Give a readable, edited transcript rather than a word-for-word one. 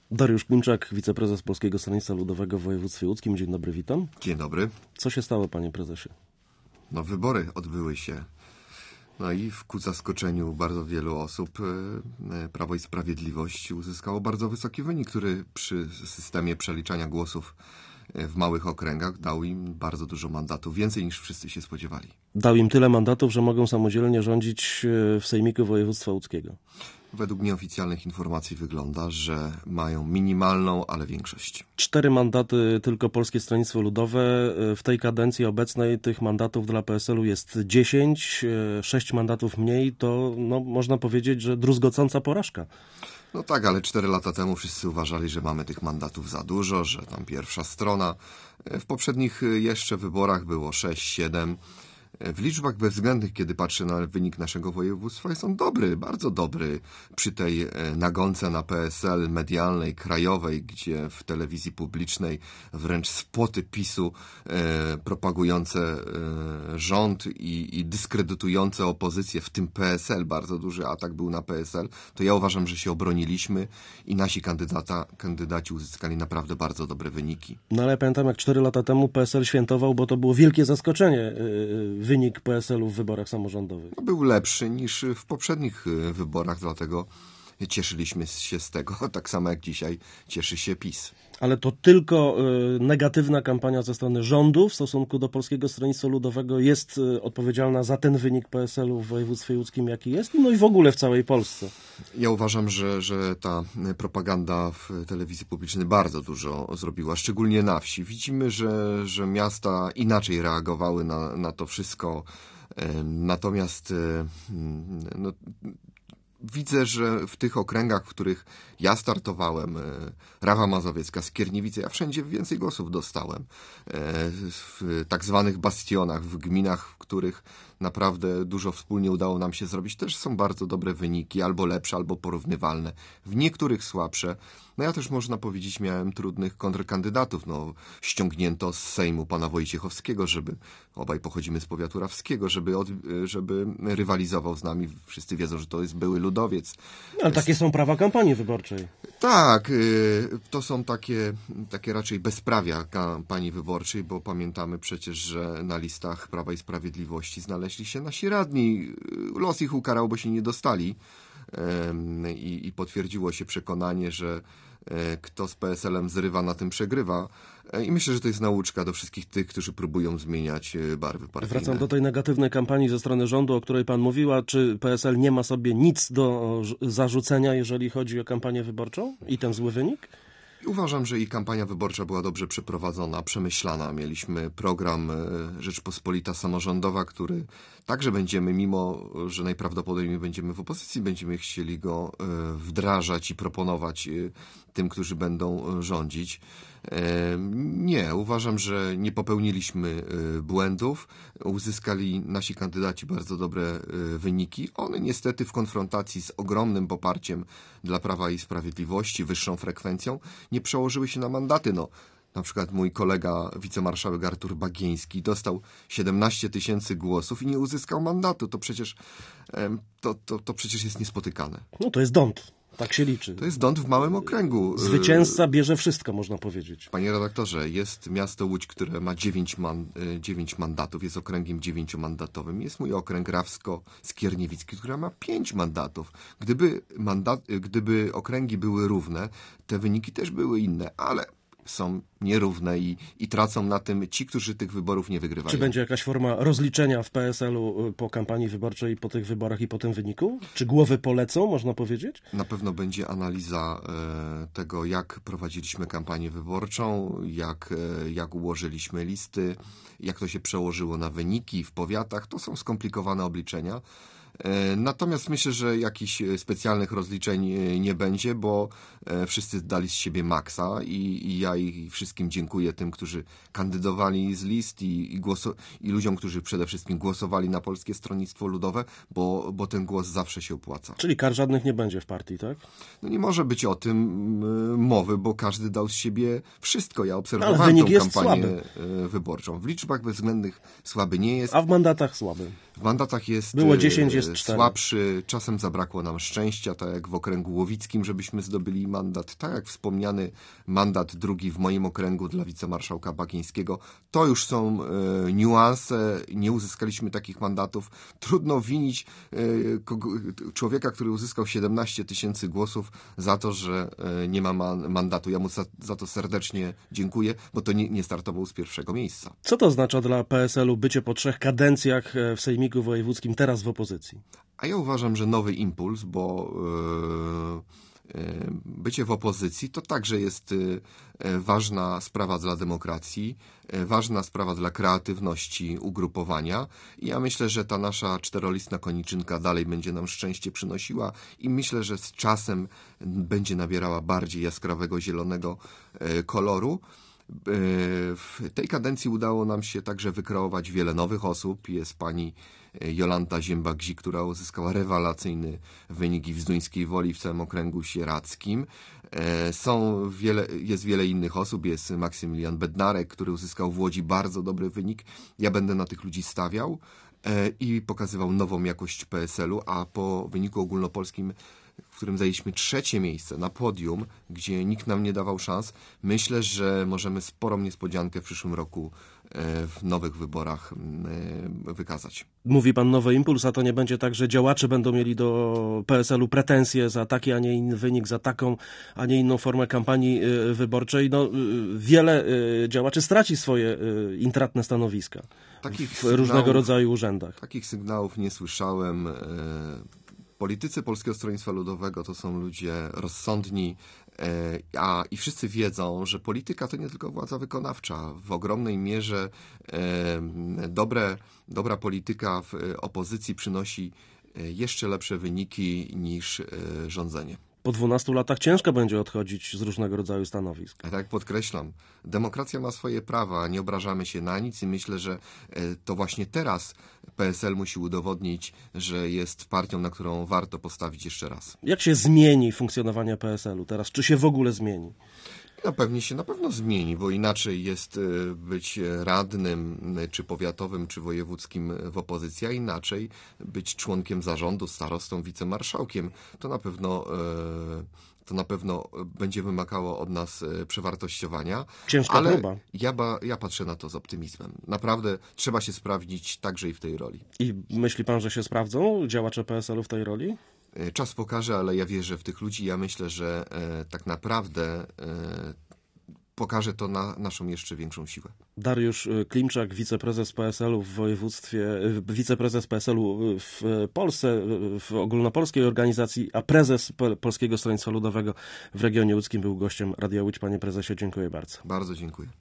Dariusz Klimczak, wiceprezes Polskiego Stronnictwa Ludowego w województwie łódzkim. Dzień dobry, witam. Dzień dobry. Co się stało, panie prezesie? Wybory odbyły się. I ku zaskoczeniu bardzo wielu osób Prawo i Sprawiedliwość uzyskało bardzo wysoki wynik, który przy systemie przeliczania głosów w małych okręgach dał im bardzo dużo mandatów, więcej niż wszyscy się spodziewali. Dał im tyle mandatów, że mogą samodzielnie rządzić w Sejmiku Województwa Łódzkiego. Według nieoficjalnych informacji wygląda, że mają minimalną, ale większość. 4 mandaty tylko Polskie Stronnictwo Ludowe. W tej kadencji obecnej tych mandatów dla PSL-u jest 10, 6 mandatów mniej. To można powiedzieć, że druzgocąca porażka. Tak, ale 4 lata temu wszyscy uważali, że mamy tych mandatów za dużo, że tam pierwsza strona. W poprzednich jeszcze wyborach było 6, 7. W liczbach bezwzględnych, kiedy patrzę na wynik naszego województwa, jest on dobry, bardzo dobry. Przy tej nagonce na PSL medialnej, krajowej, gdzie w telewizji publicznej wręcz spoty PiS-u propagujące rząd i dyskredytujące opozycję, w tym PSL, bardzo duży atak był na PSL, to ja uważam, że się obroniliśmy i nasi kandydaci uzyskali naprawdę bardzo dobre wyniki. Ale pamiętam, jak 4 lata temu PSL świętował, bo to było wielkie zaskoczenie. Wynik PSL-u w wyborach samorządowych. Był lepszy niż w poprzednich wyborach, dlatego cieszyliśmy się z tego, tak samo jak dzisiaj cieszy się PiS. Ale to tylko negatywna kampania ze strony rządu w stosunku do Polskiego Stronnictwa Ludowego jest odpowiedzialna za ten wynik PSL-u w województwie łódzkim, jaki jest, i w ogóle w całej Polsce. Ja uważam, że ta propaganda w telewizji publicznej bardzo dużo zrobiła, szczególnie na wsi. Widzimy, że miasta inaczej reagowały na to wszystko, natomiast widzę, że w tych okręgach, w których ja startowałem, Rawa Mazowiecka, Skierniewice, ja wszędzie więcej głosów dostałem. W tak zwanych bastionach, w gminach, w których naprawdę dużo wspólnie udało nam się zrobić, też są bardzo dobre wyniki, albo lepsze, albo porównywalne. W niektórych słabsze. Ja też, można powiedzieć, miałem trudnych kontrkandydatów. Ściągnięto z Sejmu pana Wojciechowskiego, obaj pochodzimy z powiatu rawskiego, żeby rywalizował z nami. Wszyscy wiedzą, że to jest były ludowiec. Ale takie są prawa kampanii wyborczej. Tak, to są takie raczej bezprawia kampanii wyborczej, bo pamiętamy przecież, że na listach Prawa i Sprawiedliwości znaleźli się nasi radni. Los ich ukarał, bo się nie dostali i potwierdziło się przekonanie, że kto z PSL-em zrywa, na tym przegrywa. I myślę, że to jest nauczka do wszystkich tych, którzy próbują zmieniać barwy partyjne. Wracam do tej negatywnej kampanii ze strony rządu, o której pan mówiła. Czy PSL nie ma sobie nic do zarzucenia, jeżeli chodzi o kampanię wyborczą i ten zły wynik? Uważam, że i kampania wyborcza była dobrze przeprowadzona, przemyślana. Mieliśmy program Rzeczpospolita Samorządowa, który także będziemy, mimo że najprawdopodobniej będziemy w opozycji, będziemy chcieli go wdrażać i proponować tym, którzy będą rządzić. Nie, uważam, że nie popełniliśmy błędów. Uzyskali nasi kandydaci bardzo dobre wyniki. One niestety w konfrontacji z ogromnym poparciem dla Prawa i Sprawiedliwości, wyższą frekwencją, nie przełożyły się na mandaty. Na przykład mój kolega, wicemarszałek Artur Bagieński, dostał 17 000 głosów i nie uzyskał mandatu. To przecież jest niespotykane. To jest dąd. Tak się liczy. To jest dąd w małym okręgu. Zwycięzca bierze wszystko, można powiedzieć. Panie redaktorze, jest miasto Łódź, które ma 9 mandatów, jest okręgiem 9-mandatowym. Jest mój okręg Rawsko-Skierniewicki, który ma 5 mandatów. Gdyby okręgi były równe, te wyniki też były inne, ale są nierówne i tracą na tym ci, którzy tych wyborów nie wygrywają. Czy będzie jakaś forma rozliczenia w PSL-u po kampanii wyborczej, po tych wyborach i po tym wyniku? Czy głowy polecą, można powiedzieć? Na pewno będzie analiza tego, jak prowadziliśmy kampanię wyborczą, jak ułożyliśmy listy, jak to się przełożyło na wyniki w powiatach. To są skomplikowane obliczenia. Natomiast myślę, że jakichś specjalnych rozliczeń nie będzie, bo wszyscy dali z siebie maksa i ja i wszystkim dziękuję tym, którzy kandydowali z list i ludziom, którzy przede wszystkim głosowali na Polskie Stronnictwo Ludowe, bo ten głos zawsze się opłaca. Czyli kar żadnych nie będzie w partii, tak? Nie może być o tym mowy, bo każdy dał z siebie wszystko. Ja obserwowałem tę kampanię wyborczą. W liczbach bezwzględnych słaby nie jest. A w mandatach słaby? W mandatach jest Było 10, jest 4. słabszy. Czasem zabrakło nam szczęścia, tak jak w okręgu łowickim, żebyśmy zdobyli mandat. Tak jak wspomniany mandat drugi w moim okręgu dla wicemarszałka Bagińskiego. To już są niuanse. Nie uzyskaliśmy takich mandatów. Trudno winić człowieka, który uzyskał 17 000 głosów za to, że nie ma mandatu. Ja mu za to serdecznie dziękuję, bo to nie startował z pierwszego miejsca. Co to oznacza dla PSL-u bycie po 3 kadencjach w Sejmiku Wojewódzkim, teraz w opozycji? A ja uważam, że nowy impuls, bo bycie w opozycji to także jest ważna sprawa dla demokracji, ważna sprawa dla kreatywności ugrupowania i ja myślę, że ta nasza 4-listna koniczynka dalej będzie nam szczęście przynosiła i myślę, że z czasem będzie nabierała bardziej jaskrawego zielonego koloru. W tej kadencji udało nam się także wykreować wiele nowych osób. Jest pani Jolanta Ziemba-Gzik, która uzyskała rewelacyjny wynik w Zduńskiej Woli w całym okręgu sieradzkim. Jest wiele innych osób. Jest Maksymilian Bednarek, który uzyskał w Łodzi bardzo dobry wynik. Ja będę na tych ludzi stawiał i pokazywał nową jakość PSL-u, a po wyniku ogólnopolskim, w którym zajęliśmy 3. miejsce na podium, gdzie nikt nam nie dawał szans, myślę, że możemy sporą niespodziankę w przyszłym roku w nowych wyborach wykazać. Mówi pan nowy impuls, a to nie będzie tak, że działacze będą mieli do PSL-u pretensje za taki, a nie inny wynik, za taką, a nie inną formę kampanii wyborczej. No, wiele działaczy straci swoje intratne stanowiska w różnego rodzaju urzędach. Takich sygnałów nie słyszałem. Politycy Polskiego Stronnictwa Ludowego to są ludzie rozsądni, i wszyscy wiedzą, że polityka to nie tylko władza wykonawcza. W ogromnej mierze dobra polityka w opozycji przynosi jeszcze lepsze wyniki niż rządzenie. Po 12 latach ciężko będzie odchodzić z różnego rodzaju stanowisk. A tak podkreślam, demokracja ma swoje prawa, nie obrażamy się na nic i myślę, że to właśnie teraz PSL musi udowodnić, że jest partią, na którą warto postawić jeszcze raz. Jak się zmieni funkcjonowanie PSL-u teraz? Czy się w ogóle zmieni? No pewnie się na pewno zmieni, bo inaczej jest być radnym, czy powiatowym, czy wojewódzkim w opozycji, a inaczej być członkiem zarządu, starostą, wicemarszałkiem. To na pewno będzie wymagało od nas przewartościowania. Ciężka próba. Ja patrzę na to z optymizmem. Naprawdę trzeba się sprawdzić także i w tej roli. I myśli pan, że się sprawdzą działacze PSL-u w tej roli? Czas pokaże, ale ja wierzę w tych ludzi. Ja myślę, że tak naprawdę pokaże to naszą jeszcze większą siłę. Dariusz Klimczak, wiceprezes PSL-u w województwie, wiceprezes PSL-u w Polsce, w ogólnopolskiej organizacji, a prezes Polskiego Stronnictwa Ludowego w regionie łódzkim był gościem Radia Łódź. Panie prezesie, dziękuję bardzo. Bardzo dziękuję.